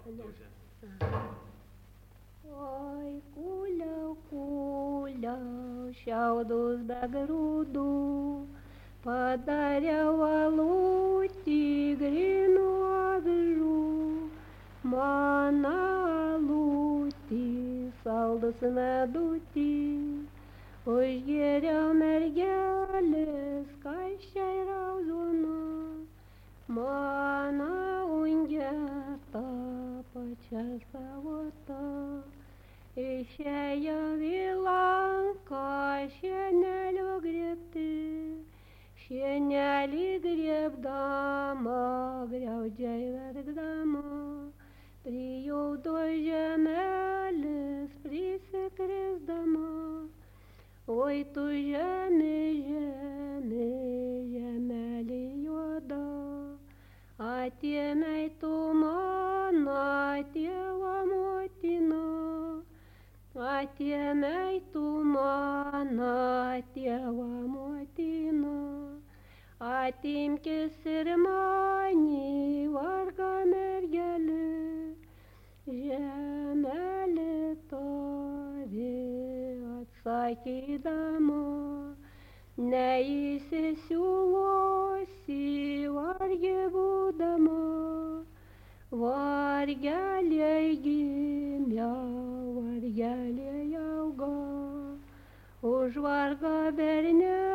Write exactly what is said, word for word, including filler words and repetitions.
Дуже. Ой, куля, куля, šiaudus be grūdų, padariau alutį grynų avižų. Mano alutį, saldus medutį, užgėriau mergelės, kaiščiai raudona. Mano ungeta pačia savota, išėjo į lanką šienelio grėbti, šienelį grėbdama, griaudžiai verkdama, prijudo žemelės prisikrisdama. Oi tu žemė, žemė, žemelė juoda, atėmei tu mano tėvo motiną, atėmei tu mano tėvo motiną, atimkis ir mani vargą mergelė, žemelė tari atsakydama, neįsisiūlosi vargė būdama, vargeliai gimė, vargeliai auga, už vargą bernelį